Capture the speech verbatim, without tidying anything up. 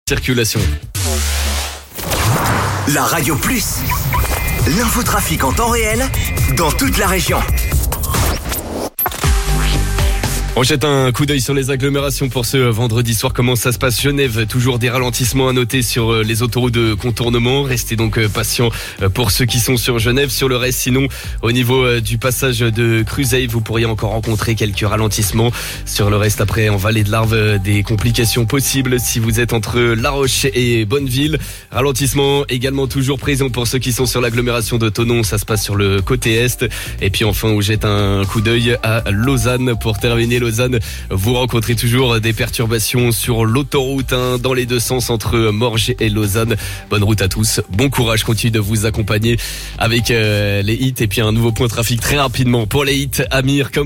Circulation. La Radio Plus, l'infotrafic en temps réel dans toute la région. On jette un coup d'œil sur les agglomérations pour ce vendredi soir. Comment ça se passe? Genève, toujours des ralentissements à noter sur les autoroutes de contournement. Restez donc patients pour ceux qui sont sur Genève. Sur le reste, sinon, au niveau du passage de Cruzeil, vous pourriez encore rencontrer quelques ralentissements. Sur le reste, après, en vallée de l'Arve, des complications possibles si vous êtes entre La Roche et Bonneville. Ralentissement également toujours présent pour ceux qui sont sur l'agglomération de Thonon. Ça se passe sur le côté est. Et puis enfin, on jette un coup d'œil à Lausanne pour terminer. Lausanne, vous rencontrez toujours des perturbations sur l'autoroute hein, dans les deux sens entre Morges et Lausanne. Bonne route à tous, bon courage, continue de vous accompagner avec euh, les hits et puis un nouveau point trafic très rapidement pour les hits. Amir, comme